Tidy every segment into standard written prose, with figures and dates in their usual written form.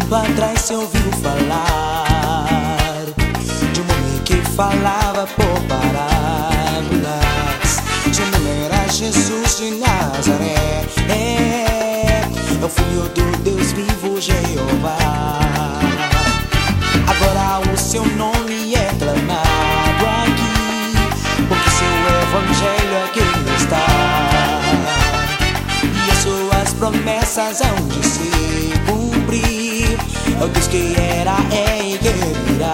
tempo atrás se ouviu falar de um homem que falava por parábolas. Seu nome era Jesus de Nazaré, é o Filho do Deus vivo, Jeová. Agora o seu nome é clamado aqui, porque seu evangelho aqui está, e as suas promessas hão de se cumprir. É o Deus que era, é e que virá.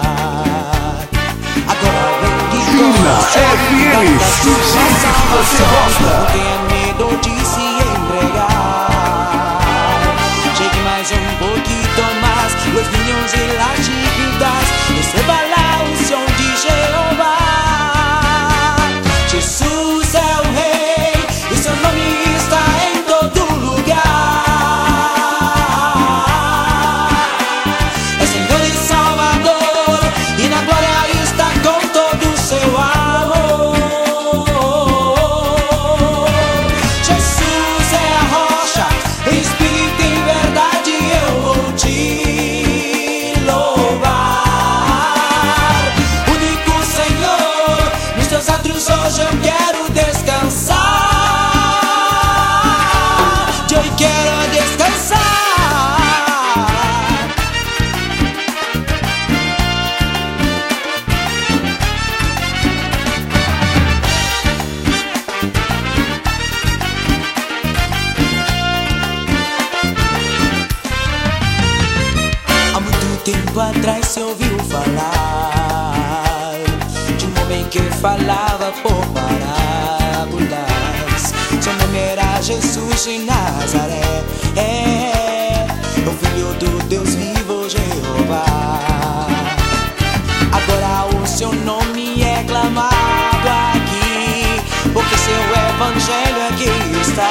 Agora vem de FM, sucesso você gosta. não tenha medo de se entregar. Chegue mais um pouquinho mais, os milhões e las dívidas, receba lá o som de Jeová. Jesus é o Rei e seu nome está em todo lugar. É Senhor e Salvador, e na glória está com todo o seu amor. Jesus é a rocha, Espírito em verdade eu vou te louvar. Único Senhor, nos teus atos hoje eu quero descansar. Eu quero descansar. Há muito tempo atrás se ouviu falar de um homem que falava por parábolas. Seu nome era Jesus de Nazaré, é o Filho do Deus vivo, Jeová. Agora o seu nome é clamado aqui, porque seu evangelho aqui está,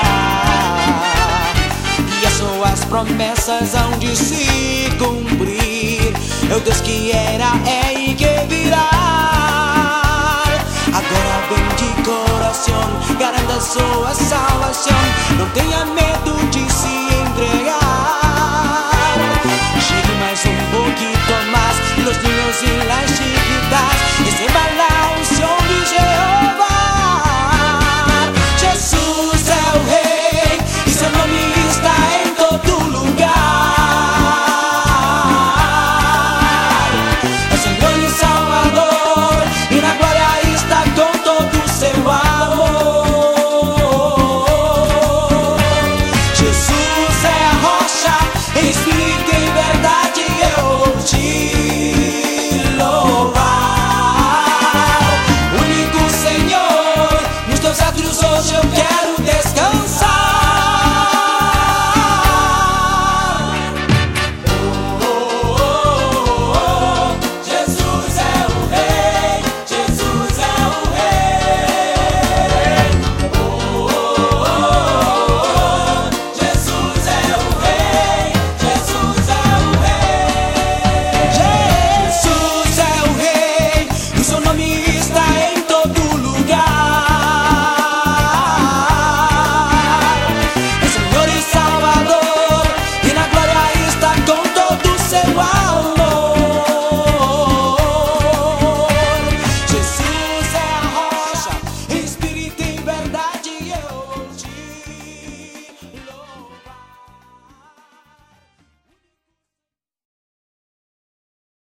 e as suas promessas hão de se cumprir. É o Deus que era, é e que virá. Agora vem de coração, garanta sua salvação.